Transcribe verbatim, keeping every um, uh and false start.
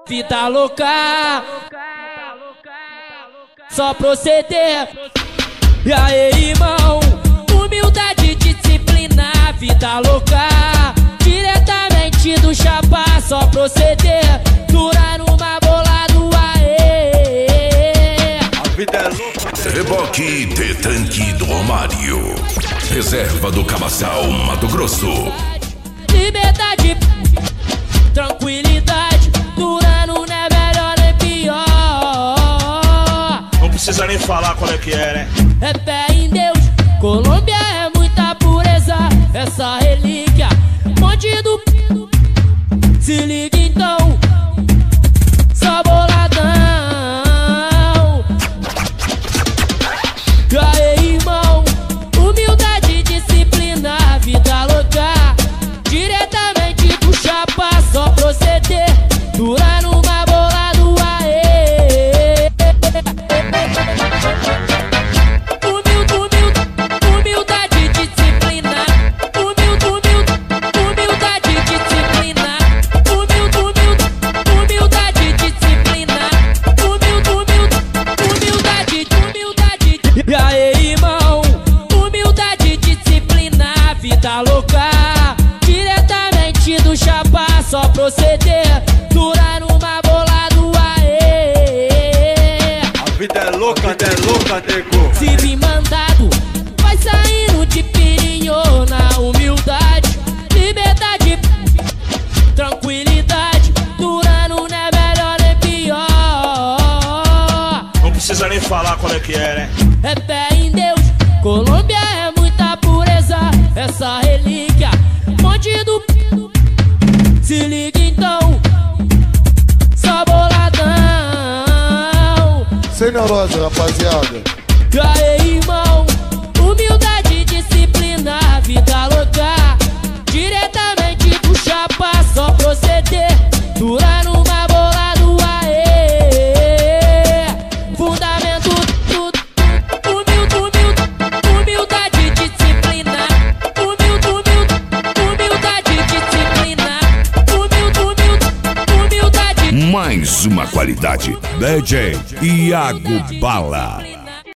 Vida louca, só proceder. E aí, irmão, humildade, disciplina. Vida louca, diretamente do chapa, só proceder. Durar numa bola do aê. A vida é louca. Reboque de tanque do Romário. Reserva do Cabaçal, Mato Grosso. Liberdade, tranquilidade. Durando não é melhor nem pior. Não precisa nem falar qual é que é, né? É fé em Deus. Colômbia é muita pureza. Essa relíquia, monte do p... Se liga então, só boladão. E aí, irmão, humildade, disciplina. Vida louca, diretamente do chapa, só proceder. Durar numa bola do aê. Humil, humil, humildade, disciplina. Humil, humil, humildade, disciplina. Humil, humil, humildade, disciplina. Humil, humil, humildade, humildade. E aí, irmão, humildade, disciplina. Vida louca, diretamente do chapa, só proceder. Durar numa bola do aê. A vida é louca, é louca, nego. Se vir mandado, vai saindo de pirinho. Na humildade, liberdade, tranquilidade. Durando não é melhor nem pior. Não precisa nem falar qual é que é, né? É fé em Deus. Colômbia é muita pureza. Essa relíquia, monte do p... Se liga então, só boladão. Sem neurose, rapaziada. E aí, irmão, humildade, disciplina. Vida louca, diretamente do chapa, só proceder. Durar numa bola do aê. Fundamento tudo. Humil, humil, humildade, disciplina. Humil, humil, humildade, disciplina. Humil, humil, humildade. Mais uma qualidade. D J Iago Bala.